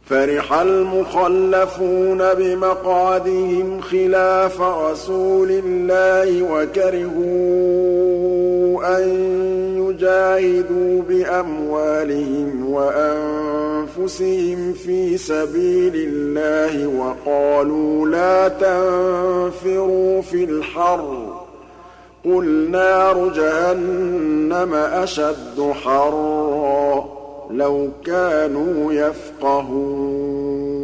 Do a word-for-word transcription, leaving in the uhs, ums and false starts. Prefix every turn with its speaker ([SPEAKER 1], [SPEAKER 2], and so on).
[SPEAKER 1] فَرِحَ الْمُخَلَّفُونَ بِمَقْعَدِهِمْ خِلَافَ رَسُولِ اللَّهِ وَكَرِهُوا أَن يُجَاهِدُوا بِأَمْوَالِهِمْ وَأَنفُسِهِمْ فِي سَبِيلِ اللَّهِ وَقَالُوا لَا تَنفِرُوا فِي الْحَرِّ ۗ قُلْ نَارُ جَهَنَّمَ أَشَدُّ حَرًّا ۚ لَّوْ كَانُوا يَفْقَهُونَ